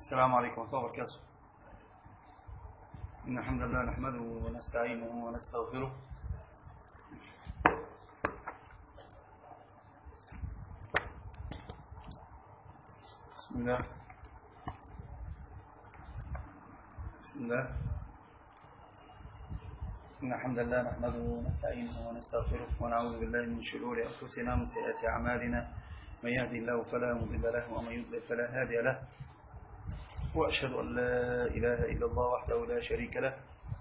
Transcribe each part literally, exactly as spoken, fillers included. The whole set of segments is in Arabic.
السلام عليكم ورحمة الله وبركاته. إن الحمد لله نحمده ونستعينه ونستغفره بسم الله بسم الله إن الحمد لله نحمده ونستعينه ونستغفره ونعوذ بالله من شرور أنفسنا ومن سيئات أعمالنا. من يهدي الله فلا مضل له ومن يضلل فلا هادي له، وأشهد أن لا إله إلا الله وحده لا شريك له،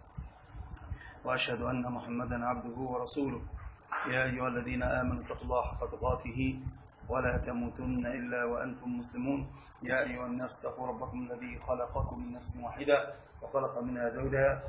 وأشهد أن محمدا عبده ورسوله. يا أيها الذين آمنوا اتقوا الله حق تقاته ولا تموتن إلا وأنتم مسلمون. يا أيها الناس اتقوا ربكم الذي خلقكم من نفس واحدة وخلق منها زوجها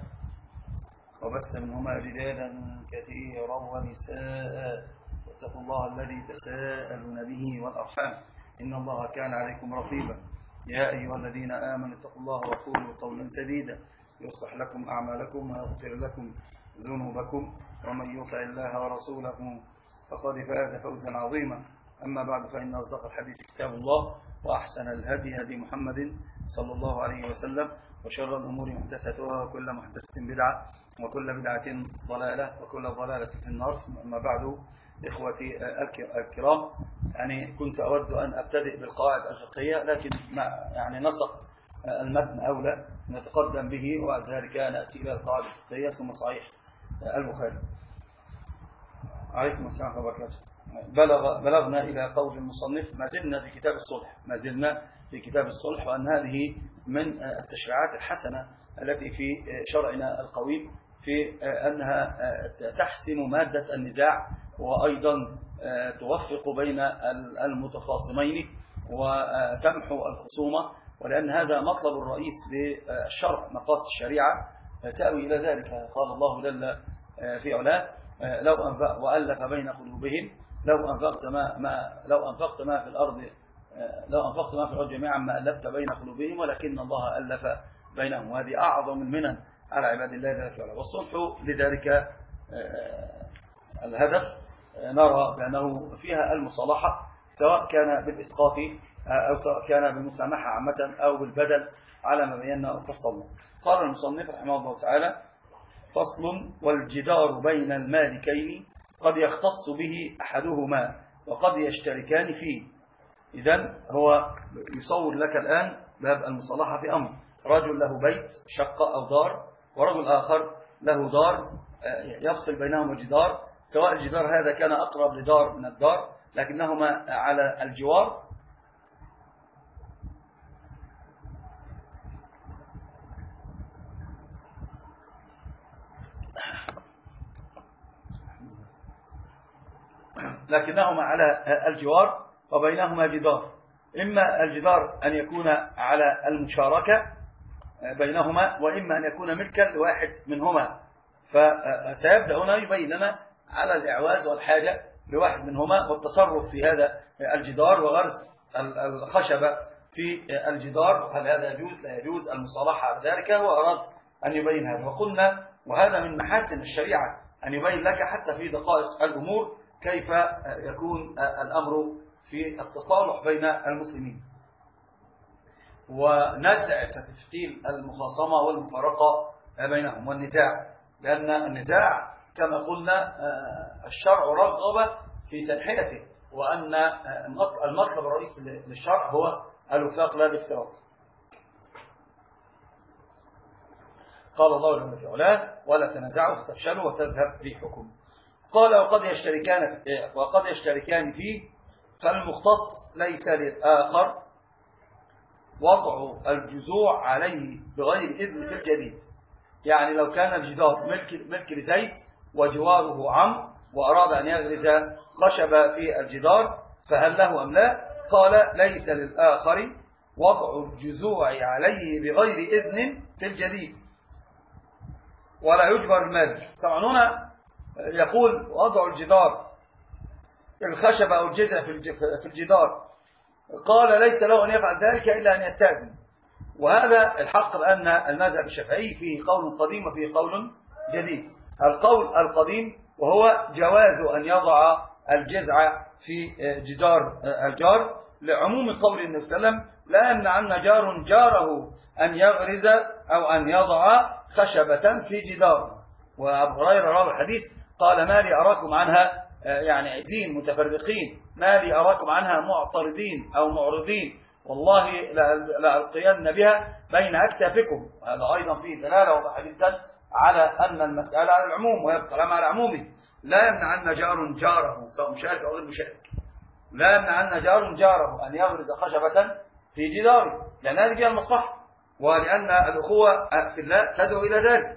وبث منهما رجالا كثيرا ونساء، واتقوا الله الذي تساءلون به والأرحام إن الله كان عليكم رقيبا. يا أيها الذين آمنوا اتقوا الله وقولوا قولا سديدا يصلح لكم أعمالكم ويغفر لكم ذنوبكم، ومن يطع الله ورسوله فقد فاز فوزا عظيما. أما بعد، فإن أصدق الحديث كتاب الله، وأحسن الهدي هدي محمد صلى الله عليه وسلم، وشر الأمور محدثاتها وكل محدثة بدعة وكل بدعة ضلالة وكل ضلالة في النار. أما بعد، إخوتي الكرام، يعني كنت أود أن أبتدئ بالقواعد الفقهية، لكن ما يعني نسق المتن أولى نتقدم به، وذلك نأتي إلى القواعد الفقهية ثم صحيح البخاري. عليكم السلام ورحمة الله وبركاته. بلغ بلغنا إلى قول المصنف: ما زلنا في كتاب الصلح ما زلنا في كتاب الصلح وأن هذه من التشريعات الحسنة التي في شرعنا القويم، في أنها تحسم مادة النزاع، وأيضا توفق بين المتخاصمين وتمحو الخصومة، ولأن هذا مطلب الرئيس للشرع، مقاصد الشريعة تأوي إلى ذلك. قال الله جل في علاه: لو أنفق وألف بين قلوبهم لو أنفقت ما, ما لو أنفقت ما في الأرض لو أنفقت ما في الأرض جميعا ما ألفت بين قلوبهم ولكن الله ألف بينهم. وهذه أعظم المنن على عباد الله جل في علاه. والصلح لذلك الهدف نرى بأنه فيها المصالحة، سواء كان بالإسقاط أو سواء كان بالمسامحة عامة أو بالبدل، على ما بينا وفصلنا. قال المصنف رحمه الله تعالى: فصل: والجدار بين المالكين قد يختص به أحدهما وقد يشتركان فيه. إذن هو يصور لك الآن باب المصالحة في أمر: رجل له بيت شقة أو دار، ورجل آخر له دار يفصل بينهما جدار، سواء الجدار هذا كان أقرب لدار من الدار لكنهما على الجوار، لكنهما على الجوار وبينهما جدار. إما الجدار أن يكون على المشاركة بينهما، وإما أن يكون ملكا لواحد منهما. فسيبدأ هنا يبين لنا على الإعواز والحاجة لواحد منهما، والتصرف في هذا الجدار، وغرس الخشبة في الجدار، هل هذا يجوز لا يجوز، المصالحة على ذلك. هو أراد أن يبين هذا، وقلنا وهذا من محاسن الشريعة أن يبين لك حتى في دقائق الأمور كيف يكون الأمر في التصالح بين المسلمين ونزع تفتيل المخاصمة والمفارقة بينهم والنزاع. لأن النزاع كما قلنا الشرع رغب في تنحيته، وأن المطلب الرئيسي للشرع هو الوفاق لا الافتراق. قال الله جل في علاه: ولا تنازعوا فتفشلوا وتذهب ريحكم. قال: وقد يشتركان وقد يشتركان فيه، فالمختص ليس للآخر وضع الجذوع عليه بغير إذن في الجديد. يعني لو كان الجدار ملك, ملك لزيد وجواره عمرو، وأراد أن يغرز خشبة في الجدار، فهل له أم لا؟ قال: ليس للآخر وضع الجذوع عليه بغير إذن في الجديد ولا يجبر المالك. طبعا هنا يقول وضع الجدار الخشبة أو الجذع في الجدار، قال ليس له أن يفعل ذلك إلا أن يستأذن. وهذا الحق بأن المذهب الشافعي فيه قول قديم وفيه قول جديد. القول القديم وهو جواز أن يضع الجذع في جدار الجار، لعموم قول النبي صلى الله عليه وسلم: لا يمنعن جار جاره أن يغرز أو أن يضع خشبة في جداره. وأبو هريرة روى الحديث قال: ما لي أراكم عنها يعني عزين متفرقين، ما لي أراكم عنها معترضين أو معرضين، والله لألقين بها بين أكتافكم. هذا أيضا فيه دلالة وحديثا على أن المسألة على العموم، ويبقى الكلام على عمومه. لا يمنعن جار جاره سواء مشارك أو غير مشارك، لا يمنعن جار جاره أن يغرز خشبة في جداره، لأن هذه فيها المصلحة، ولأن الأخوة في الله تدعو إلى ذلك،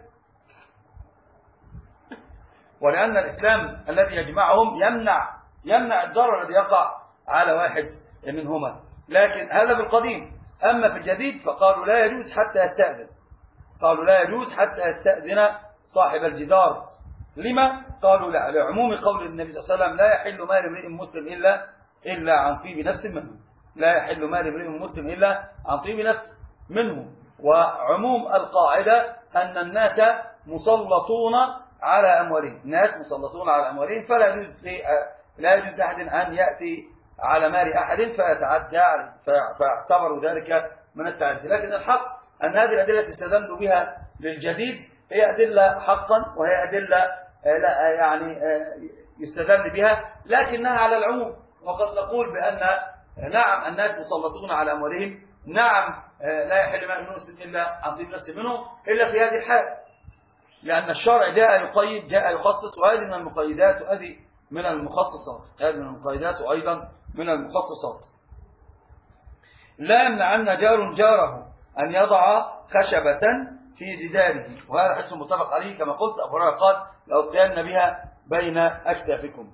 ولأن الإسلام الذي يجمعهم يمنع يمنع الضرر الذي يقع على واحد منهما. لكن هذا بالقديم. أما في الجديد فقالوا لا يجوز حتى يستأذن، قالوا لا يجوز حتى يستأذن صاحب الجدار. لما؟ قالوا لا، لعموم قول النبي صلى الله عليه وسلم: لا يحل مال امرئ مسلم إلا إلا عن طيب نفس منه، لا يحل مال امرئ مسلم إلا عن طيب نفس منه. وعموم القاعدة أن الناس مسلطون على أموالهم، الناس مسلطون على أموالهم، فلا يجوز لا يجوز أحد أن يأتي على مال أحد فيتعدى عليه، فاعتبروا ذلك من التعدي. لكن الحق أن هذه الأدلة استدلوا بها للجديد هي أدلة حقا، وهي أدلة يعني يستدل بها، لكنها على العموم. وقد نقول بأن نعم الناس مسلطون على أموالهم، نعم لا يحل مال المسلم إلا عن طيب نفس منه، إلا في هذه الحالة، لأن الشرع جاء يقيد جاء يخصص، وهذه من المقيدات وهذه من المخصصات، هذه من المقيدات وأيضا من المخصصات. لا يمنعن جار جاره أن يضع خشبة في جداره، وهذا حديث متفق عليه كما قلت. أبو هريرة قال: لألقين بها بين أكتافكم.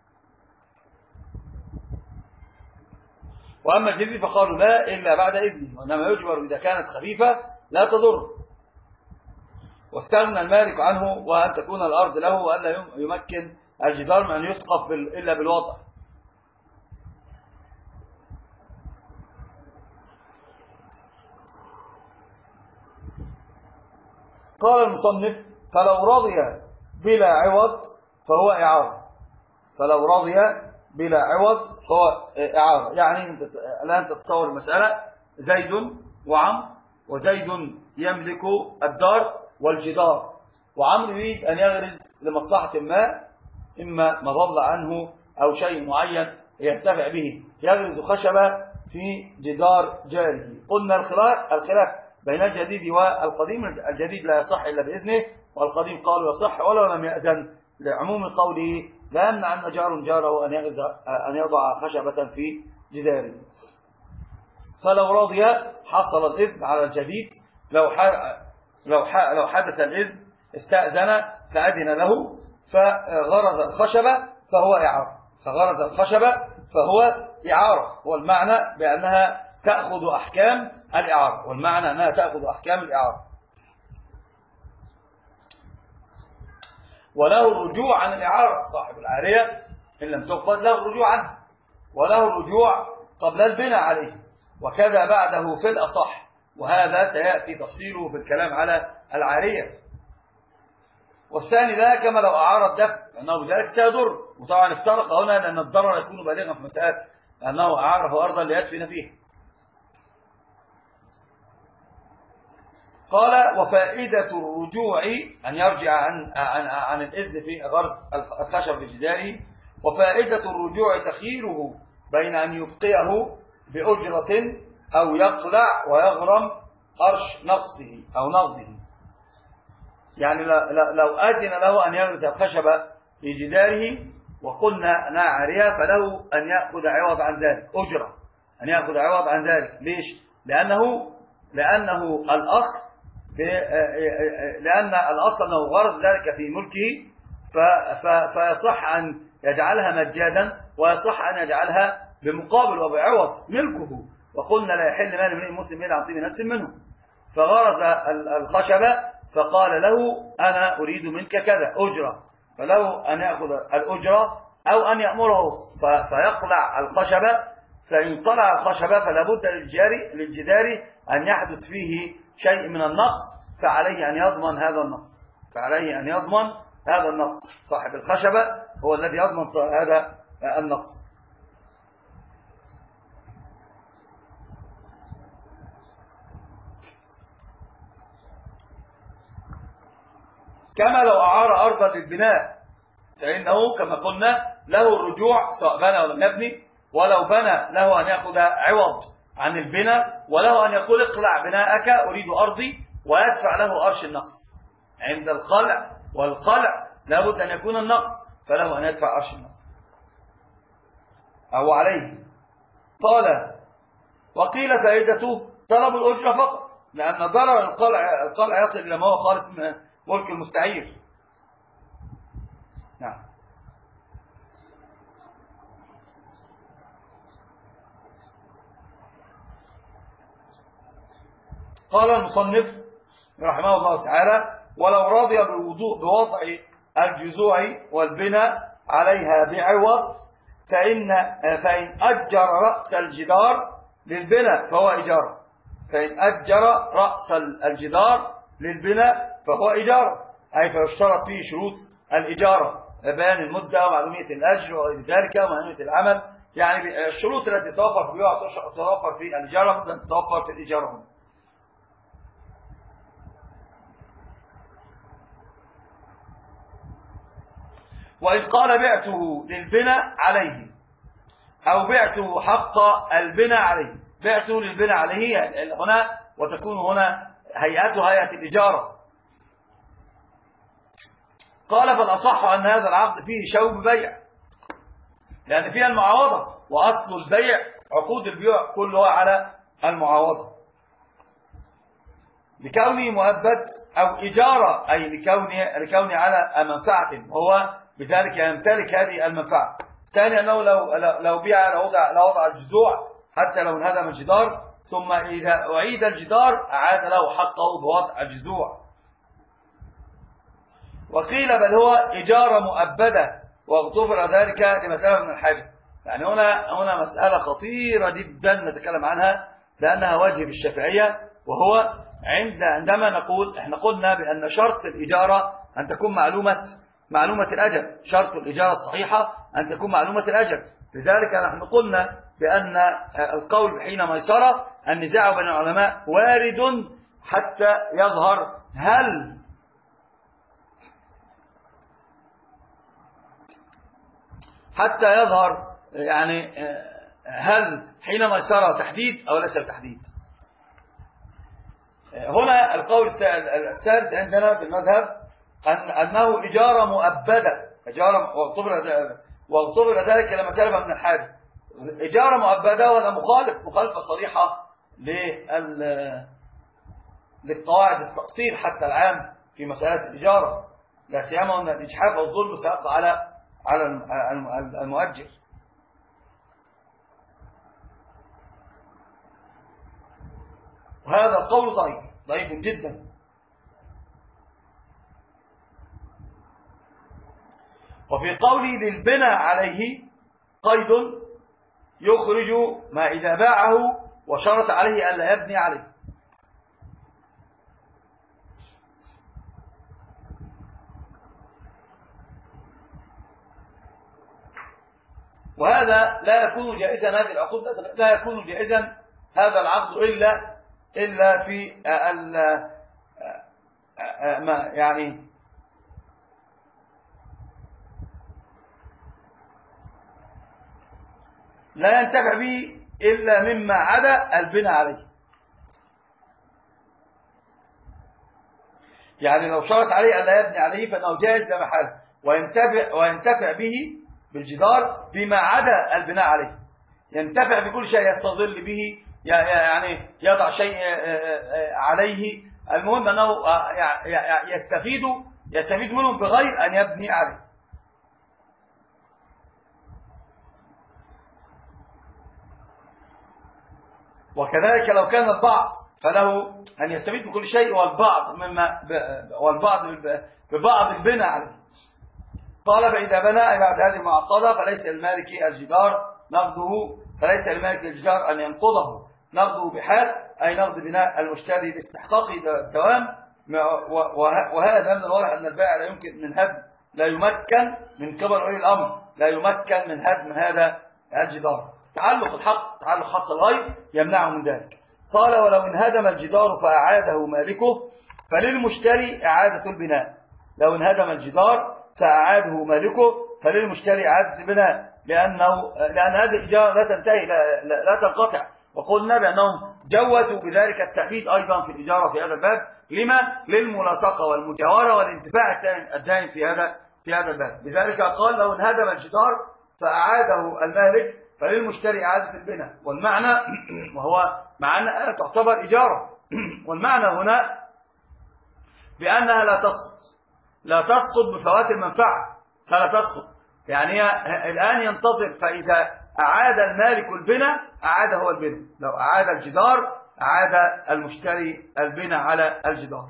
وأما الجديد فقالوا لا إلا بعد إذنه، وإنما يجبر إذا كانت خفيفة لا تضر. واستغنى المالك عنه وأن تكون الأرض له، وألا يمكن الجدار من أن يسقف إلا بالوضع. قال المصنف: فلو رضي بلا عوض فهو إعارة، فلو رضي بلا عوض فهو إعارة. يعني الآن تتصور المسألة: زيد وعمر، وزيد يملك الدار والجدار، وعمر يريد أن يغرز لمصلحة ما، إما مظل عنه أو شيء معين ينتفع به، يغرز خشبة في جدار جاره. قلنا الخلاف الخلاف بين الجديد والقديم، الجديد لا يصح إلا بإذنه، والقديم قالوا يصح ولو لم يأذن، لعموم قوله: لا يمنعن جار جاره أن أن يضع خشبة في جداره. فلو رضي حصل الإذن على الجديد، لو لو لو حدث الإذن استأذن فأذن له فغرز الخشبة فهو إعارة، فغرز الخشبة فهو إعارة، والمعنى بأنها تأخذ أحكام الإعارة، والمعنى أنها تأخذ أحكام الإعارة. وله الرجوع عن الإعارة، صاحب العارية إن لم تقبل له الرجوع عنها، وله الرجوع قبل البناء عليه، وكذا بعده في الأصح، وهذا سيأتي تفصيله في الكلام على العارية. والثاني ذا كما لو أعار الدفع، لأنه بذلك سيضر، وطبعا افترق هنا لأن الضرر يكون بالغا في مسألة لأنه أعاره أرضا ليدفن فيه. قال: وفائدة الرجوع أن يرجع عن, عن, عن الإذن في غرس الخشب في جداره، وفائدة الرجوع تخييره بين أن يبقيه بأجرة أو يقلع ويغرم قرش نقصه أو نقضه. يعني لو أذن له أن يغرس الخشب في جداره وقلنا أنها عارية، فله أن يأخذ عوض عن ذلك، أجرة، أن يأخذ عوض عن ذلك. ليش؟ لأنه لأنه الأصل لأن الأصل أنه غرض ذلك في ملكه، فيصح أن يجعلها مجانا، ويصح أن يجعلها بمقابل وبعوض ملكه. وقلنا لا يحل مال امرئ مسلم إلا عن طيب نفس منه، فغرز الخشبة فقال له: أنا أريد منك كذا أجرة، فله أن يأخذ الأجرة أو أن يأمره فيقلع الخشبة. فإن قلع الخشبة فلا بد للجدار أن يحدث فيه شيء من النقص، فعليه أن يضمن هذا النقص، فعليه أن يضمن هذا النقص. صاحب الخشبة هو الذي يضمن هذا النقص. كما لو أعار أرضا للبناء فإنه كما قلنا له الرجوع سواء بنى ولم يبني، ولو بنى له أن يأخذ عوض عن البناء، وله أن يقول اقلع بناءك أريد أرضي ويدفع له أرش النقص. عند القلع والقلع لابد أن يكون النقص، فله أن يدفع أرش النقص أو عليه. قال وقيل فائدته طلب الأجرة فقط، لأن ضرر القلع القلع يصل إلى ما هو خالص من ملك المستعير. نعم. قال المصنف رحمه الله تعالى ولو رضي بوضوء بوضع الجذوع والبناء عليها بعوض فإن, فإن أجر رأس الجدار للبناء فهو إجارة، فإن أجر رأس الجدار للبناء فهو إجارة، أي فيشترط فيه شروط الإجارة، بيان المدة ومعلومية الأجر وغير ذلك ومعلومية العمل، يعني الشروط التي تتوفر في البيع تتوفر في الإجارة مثل تتوفر في الإجارة هنا. وإن قال بعته للبناء عليه أو بعته حق البناء عليه، بعته للبناء عليه هنا وتكون هنا هيئته هيئة الإجارة. قال فالأصح أن هذا العقد فيه شوب بيع، لأن فيها المعاوضة، وأصل البيع عقود البيع كلها على المعاوضة، لكونه مؤبد أو إجارة، أي لكونه, لكونه على منفعة وهو بذلك يمتلك هذه المنفعة. ثانيا أنه لو, لو بيع لوضع, لوضع الجذوع حتى لو انهدم الجدار، ثم إذا أعيد الجدار أعاد له حقه بوضع الجذوع. وقيل بل هو إجارة مؤبدة واغتفر ذلك لمسألة من الحاجة. يعني هنا هنا مسألة خطيرة جدا نتكلم عنها لأنها واجب الشافعية، وهو عند عندما نقول احنا قلنا بأن شرط الإجارة أن تكون معلومة معلومة الأجل، شرط الإجارة الصحيحة أن تكون معلومة الأجل. لذلك نحن قلنا بأن القول حين ميسرة النزاع بين العلماء وارد حتى يظهر هل حتى يظهر يعني هل حين ميسرة تحديد أو ليس بتحديد. هنا القول الثالث عندنا في المذهب أن أنه إجارة مؤبدة، إجارة واغتبر ذلك لما سلب من الحاجة. إجارة مؤبدة ولا مخالف مخالفة صريحة للقواعد التأصيل حتى العام في مسألة الإجارة، لا سيما أن الإجحاف والظلم سيقع على على المؤجر. وهذا القول ضعيف ضعيف جدا. وفي قولي للبناء عليه قيد يخرج ما إذا باعه وشرط عليه ألا يبني عليه. وهذا لا يكون جائزا، هذه العقود لا يكون جائزا هذا العقد إلا إلا في ال يعني لا ينتفع به إلا مما عدا البناء عليه. يعني لو شرط عليه ألا يبني عليه فإنه جائز لا محالة، وينتفع وينتفع به بالجدار بما عدا البناء عليه. ينتفع بكل شيء يستظل به، يعني يضع شيء عليه، المهم أنه يستفيد يستفيد منه بغير أن يبني عليه. وكذلك لو كان البعض فله أن يستفيد بكل شيء والبعض مما والبعض ببعض البناء عليه. قال فإذا بنى بعد هذه المعقدة فليس المالك الجدار نقضه، فليس المالك الجدار أن ينقضه نقضه بحال، أي نقض بناء المشتري لاستحقاق الدوام. وهذا من الواضح أن البائع لا يمكن من هدم لا يمكن من قبل ولي الأمر لا يمكن من هدم هذا الجدار. تعلق الحق تعلق حق الغير يمنعه من ذلك. قال ولو انهدم الجدار فأعاده مالكه فللمشتري إعادة البناء، لو انهدم الجدار فأعاده مالكه فللمشتري إعادة البناء، لأنه لأن هذه الإجارة لا تنتهي لا, لا, لا تنقطع. وقلنا بأنهم جوزوا بذلك التأبيد أيضا في الإجارة في هذا الباب، لما؟ للملاصقة والمجاورة والانتفاع الدائم في هذا في هذا الباب. لذلك قال لو انهدم الجدار فأعاده المالك فللمشتري إعادة البناء. والمعنى وهو معنى تعتبر إجارة، والمعنى هنا بأنها لا تسقط لا تسقط بفوات المنفعة، فلا تسقط. يعني الآن ينتظر، فإذا أعاد المالك البناء أعاد هو البناء، لو أعاد الجدار أعاد المشتري البناء على الجدار.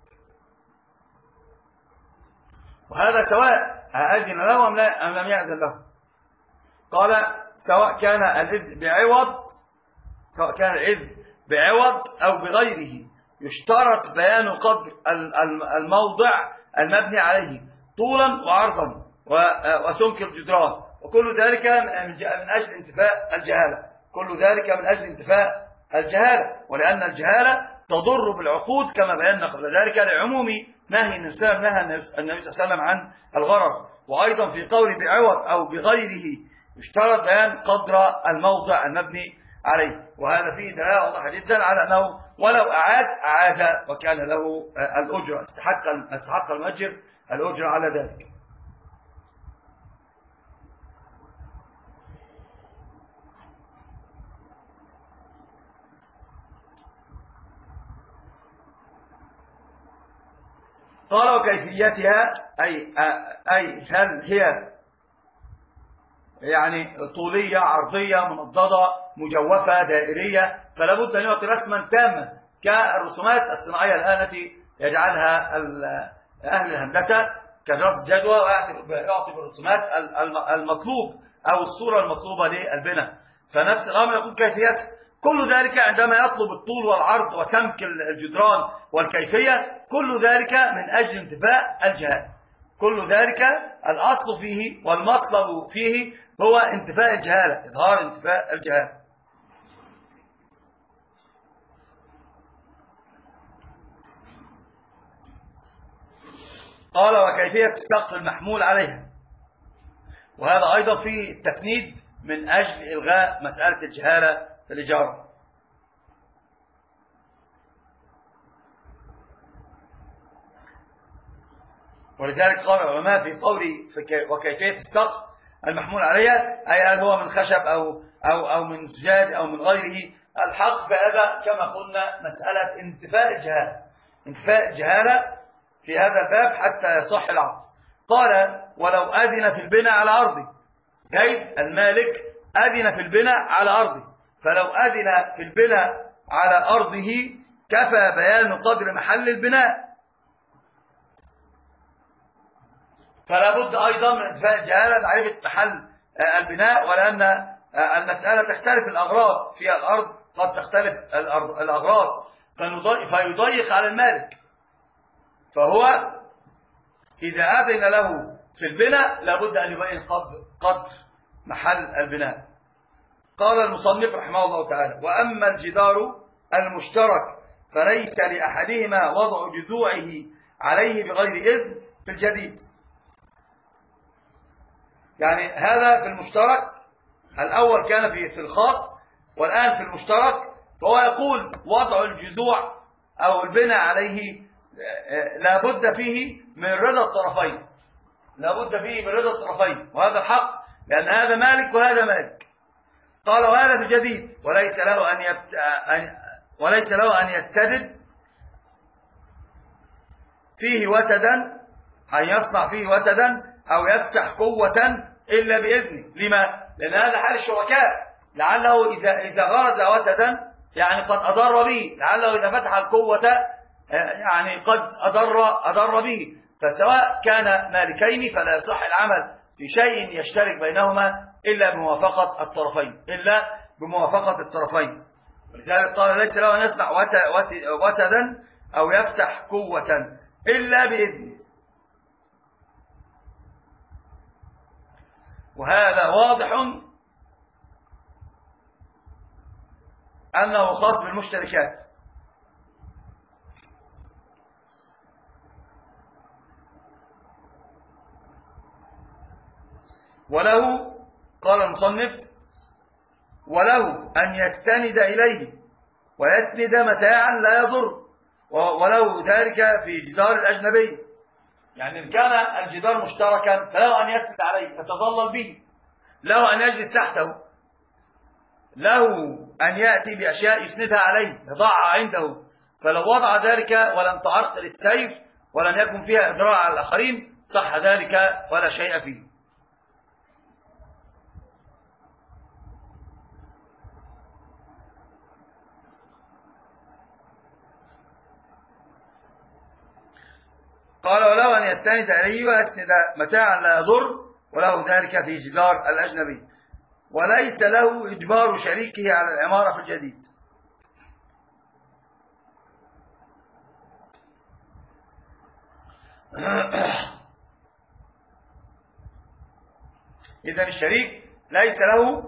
وهذا سواء أذن له أم لم يأذن له. قال سواء كان الإذن بعوض سواء كان الإذن بعوض أو بغيره، يشترط بيان قدر الموضع المبني عليه طولا وعرضا وسمك الجدران، وكل ذلك من أجل انتفاء الجهالة كل ذلك من أجل انتفاء الجهالة ولأن الجهالة تضر بالعقود كما بينا قبل ذلك لعموم نهي النبي صلى الله عليه وسلم عن الغرر. وأيضا في قوله بعوض أو بغيره يشترط بيان قدر الموضع المبني عليه، وهذا فيه دلالة واضحة جدا على أنه ولو أعاد أعاد وكان له الأجر، استحق استحق المؤجر الأجر على ذلك. قال وكيفيتها أي أي هل هي يعني طولية عرضية منضدة مجوفة دائرية، فلا بد أن يعطي رسما تاما كالرسومات الصناعية الآن التي يجعلها أهل الهندسة كدراسة جدوى، ويعطي بالرسومات المطلوب أو الصورة المطلوبة للبناء. فنفس الأمر يكون كيفيته. كل ذلك عندما يطلب الطول والعرض وسمك الجدران والكيفية، كل ذلك من أجل انتفاء الجهال. كل ذلك الأصل فيه والمطلب فيه هو انتفاء الجهالة، إظهار انتفاء الجهالة. قال وكيفية السقف المحمول عليها، وهذا أيضا فيه تفنيد من أجل إلغاء مسألة الجهالة في الإجارة. ولذلك قال العلماء في قولي وكيفية السقف المحمول عليها أي هل هو من خشب أو أو أو من زجاج أو من غيره. الحق بهذا كما قلنا مسألة انتفاء الجهالة انتفاء الجهالة في هذا الباب حتى يصح العقد. قال ولو أذن في البناء على أرضه، زيد المالك أذن في البناء على أرضه، فلو أذن في البناء على أرضه كفى بيان قدر محل البناء. فلا بد أيضا من انتفاء الجهالة معرفة محل البناء، ولأن المسألة تختلف الأغراض في الأرض، قد تختلف الأغراض فيضيق على المالك، فهو إذا أذن له في البناء لابد أن يبين قدر, قدر محل البناء. قال المصنف رحمه الله تعالى وأما الجدار المشترك فليس لأحدهما وضع جذوعه عليه بغير إذن في الجديد. يعني هذا في المشترك، الأول كان في في الخاص والآن في المشترك، فهو يقول وضع الجذوع أو البناء عليه لا بد فيه من رضا الطرفين لا بد فيه من رضا الطرفين وهذا الحق، لأن هذا مالك وهذا مالك. قال وهذا في الجديد وليس له أن يبت... وليس له أن يتدد فيه وتدا، أن يصنع فيه وتدا أو يفتح قوة إلا بإذنه. لما؟ لأن هذا حال الشركاء، لعله إذا إذا غرز وتدا يعني قد أضر به، لعله إذا فتح القوة يعني قد أضر أضر به. فسواء كان مالكين فلا يصح العمل في شيء يشترك بينهما إلا بموافقة الطرفين إلا بموافقة الطرفين. ولذلك قال ليس له أن يصنع وتدا أو يفتح قوة إلا بإذنه. وهذا واضح أنه خاص بالمشتركات. وله قال المصنف وله أن يستند إليه ويسند متاعا لا يضر، وله ذلك في جدار الأجنبي. يعني إن كان الجدار مشتركا فله أن يسند عليه يتظلل به، له أن يجلس تحته، له أن يأتي بأشياء يسندها عليه يضعها عنده. فلو وضع ذلك ولم تعرقل السير ولم يكن فيها إضرار على الآخرين صح ذلك ولا شيء فيه. قال وله أن يستند عليه ويسند متاعا لا يضر، وله ذلك في جدار الأجنبي، وليس له إجبار شريكه على العمارة في الجديد. إذن الشريك ليس له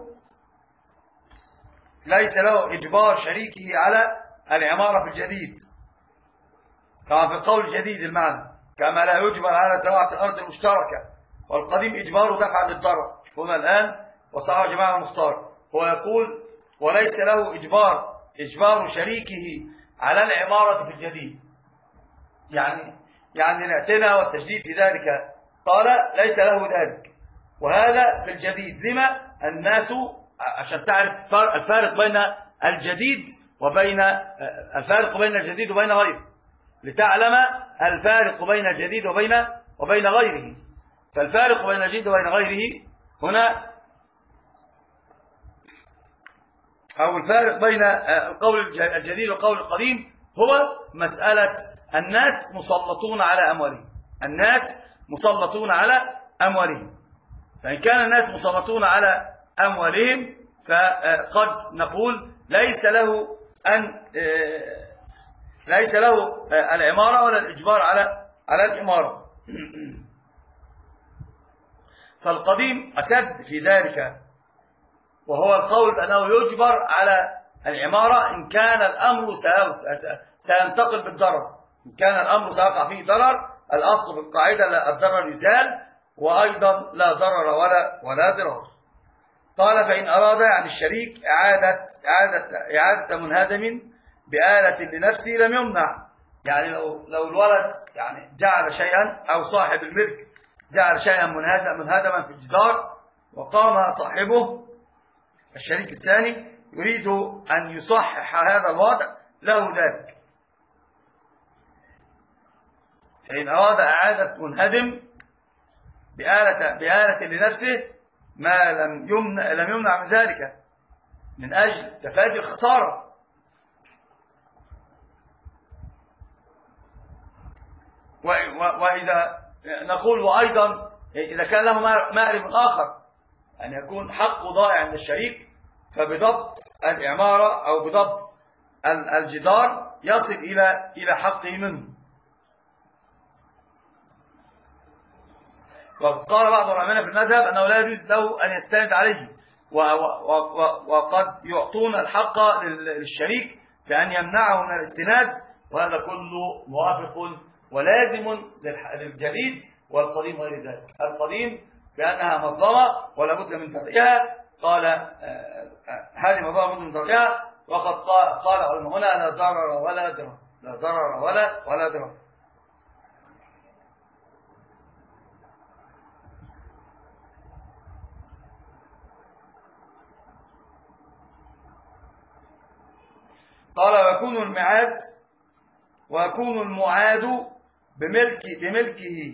ليس له إجبار شريكه على العمارة في الجديد، كما في القول الجديد المعنى، كما لا يجبر على زراعة الأرض المشتركة، والقديم إجباره دفع للضرر. هنا الآن وصححه جماعة المختار، هو يقول وليس له إجبار إجبار شريكه على العمارة في الجديد، يعني يعني الاعتناء والتجديد في ذلك، قال ليس له ذلك. وهذا في الجديد لما الناس عشان تعرف الفارق بين الجديد وبين الفارق بين الجديد وبين غيره، لتعلم الفارق بين الجديد وبين وبين غيره. فالفارق بين الجديد وبين غيره هنا، أو الفارق بين القول الجديد والقول القديم، هو مسألة الناس مسلطون على أموالهم. الناس مسلطون على أموالهم، فإن كان الناس مسلطون على أموالهم فقد نقول ليس له أن ليس له العمارة ولا الإجبار على على الإمارة. فالقديم أشد في ذلك، وهو القول بأنه يجبر على العمارة إن كان الأمر سينتقل بالضرر. إن كان الأمر سيقع فيه ضرر، الأصل في القاعدة لا الضرر يزال، وأيضا لا ضرر ولا ولا ضرر. قال فإن أراد يعني الشريك إعادة إعادة إعادة منهدم بآلة لنفسه لم يمنع. يعني لو لو الولد يعني جعل شيئا، أو صاحب الملك جعل شيئا منهدما في الجدار، وقام صاحبه الشريك الثاني يريد أن يصحح هذا الوضع، له ذلك. فإن أراد إعادة منهدم بآلة بآلة لنفسه ما لم يمنع لم يمنع من ذلك من أجل تفادي الخسارة. وإذا نقول وأيضا إذا كان له مأرب آخر أن يكون حقه ضائع عند الشريك، فبضبط الإعمارة أو بضبط الجدار يصل إلى إلى حقه منه. وقال بعض العلماء في المذهب أنه لا يجوز له أن يستند عليه، وقد يعطون الحق للشريك بأن يمنعه من الاستناد، وهذا كله موافق ولازم للجديد والقديم غير ذلك. القديم بأنها مظلمة ولا بد من درئها، قال هذه مظلمة بد من درئها، وقد قال علماء هنا لا ضرر ولا ضرر، لا ضرر ولا ولا ضرر. قال ويكون المعاد ويكون المعاد بملك بملكه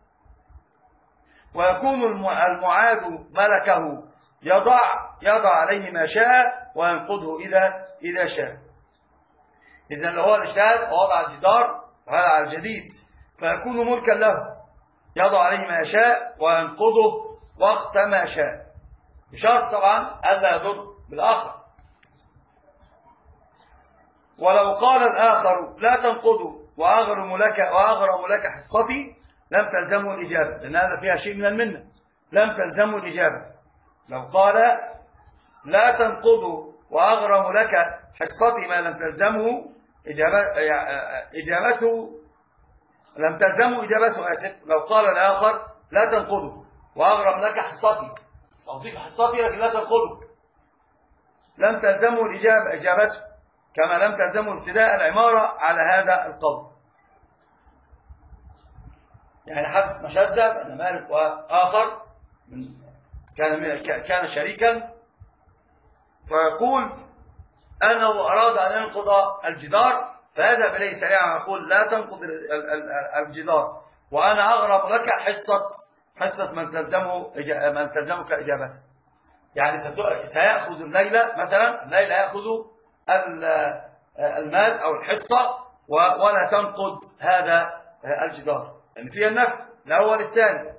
ويكون المعاد ملكه، يضع يضع عليه ما شاء وينقضه إذا إذا شاء. إذن لو هو الاجتهاد ووضع الجدار وهذا على الجديد فيكون ملكا له، يضع عليه ما شاء وينقضه وقت ما شاء، بشرط طبعا ألا يضر بالآخر. ولو قال الآخر لا تنقضوا وأغرم لك وأغرم لك حصتي لم تلزمه الإجابة، لأن هذا فيها شيء من المنة، لم تلزمه الإجابة. لو قال لا تنقضوا وأغرم لك حصتي ما لم تلزمه إجابته لم تلزمه إجابته آسف. لو قال الآخر لا تنقضوا وأغرم لك حصتي، أضيف حصتي لكن لا تنقضه، لم تلزمه الإجابة إجابته كما لم تلزمه ابتداء العمارة على هذا القول. يعني حدث مشدة بأن مالك وآخر كان كان شريكا، فيقول أنه أراد أن ينقض الجدار، فيذهب إليه سريعا ويقول لا تنقض الجدار وأنا أغرم لك حصة حصة من تلزمه من تلزمك إجابته. يعني سيأخذ الليلة مثلا، الليلة يأخذ المال أو الحصة ولا تنقض هذا الجدار، يعني فيها النفع الأول الثاني.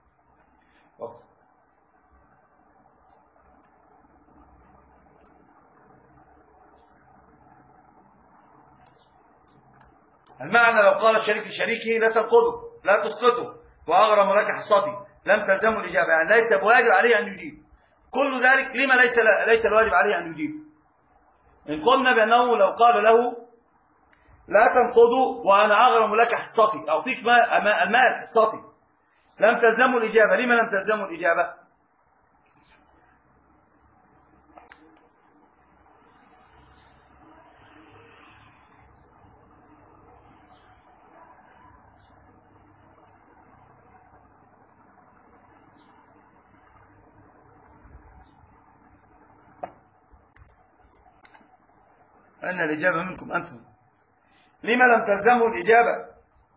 المعنى لو قال الشريك لشريكه لا تنقضه لا تسقطه وأغرم لك حصتي لم تلزمه الإجابة، يعني ليس بواجب عليه أن يجيب. كل ذلك لما ليس ليس الواجب عليه أن يجيب؟ إن قلنا بأنه لو قال له لا تنقضه وأنا أغرم لك حصتي، أعطيك المال حصتي، لم تلزمه الإجابة. لما لم تلزمه الإجابة؟ أن الإجابة منكم أنتم. لما لم تلزموا الإجابة؟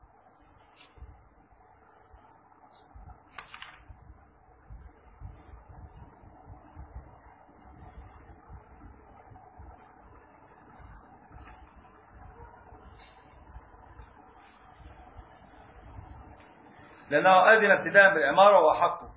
لأنه أذن ابتداء بالعمارة وحقه.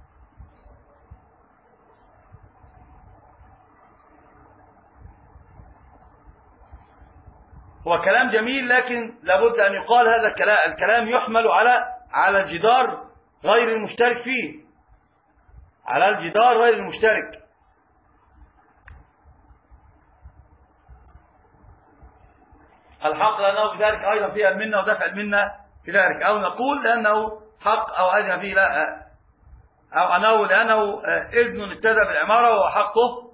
هو كلام جميل، لكن لابد أن يقال هذا الكلام الكلام يحمل على على الجدار غير المشترك فيه، على الجدار غير المشترك. الحق لأنه بذلك أيضا فيها المنة ودفع المنة في ذلك، أو نقول لأنه حق أو أذن فيه، لا، أو أنه لأنه إذن ابتدى بالعمارة وهو حقه.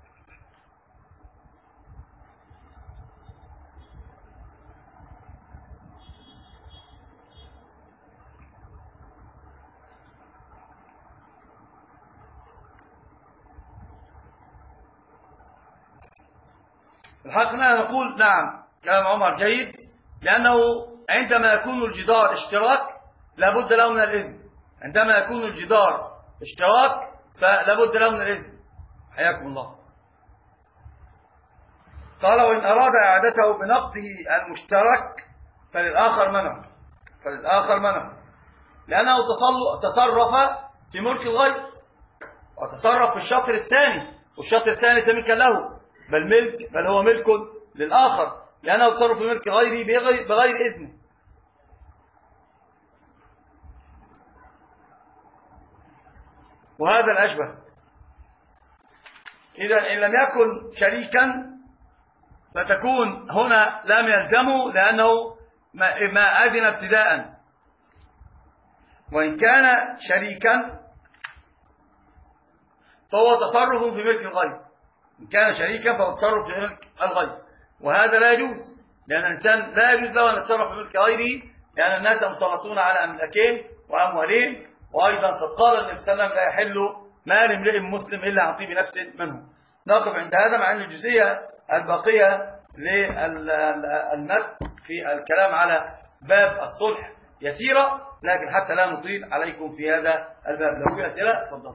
الحق لنا نقول نعم كلام عمر جيد، لأنه عندما يكون الجدار اشتراك لابد له من الإذن. عندما يكون الجدار اشتراك فلابد له من الإذن. حياكم الله. قال وإن أراد إعادته بنقده المشترك فللآخر منع فللآخر منع لأنه تصرف في ملك الغير، وتصرف في الشطر الثاني، والشطر الثاني ليس ملكا له بل ملك بل هو ملك للآخر، لأنه تصرف في ملك غيره بغير إذنه. وهذا الأشبه. إذا إن لم يكن شريكا فتكون هنا لم يلزمه لأنه ما أذن ابتداء. وإن كان شريكا فهو تصرف في ملك الغير. إن كان شريكا فهو تصرف في ملك الغير، وهذا لا يجوز، لأن الإنسان لا يجوز له أن يتصرف في ملك غيره، لأن الناس مسلطون على أملاكهم وأموالهم. وأيضا قد قال النبي صلى الله عليه وسلم لا يحل مال امرئ مسلم إلا عن طيب نفس منه. نقف عند هذا، مع أن الجزئية الباقية للمس في الكلام على باب الصلح يسيرة، لكن حتى لا نطيل عليكم في هذا الباب. لو في أسئلة تفضل.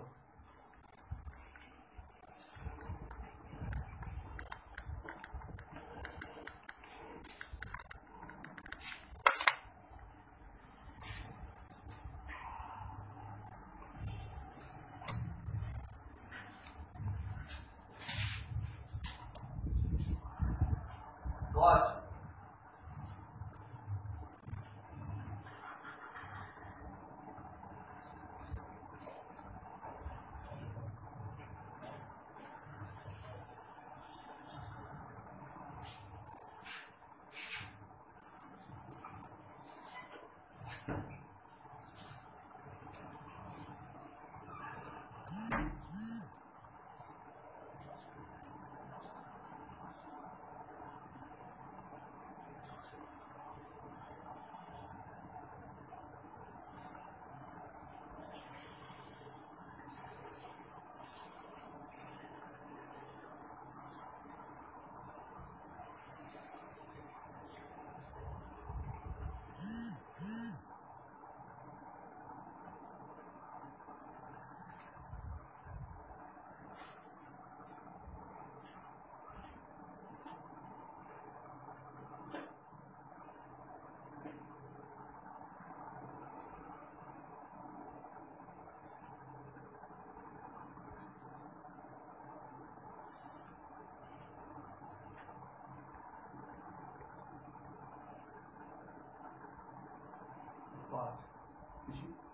طاعته. ماشي.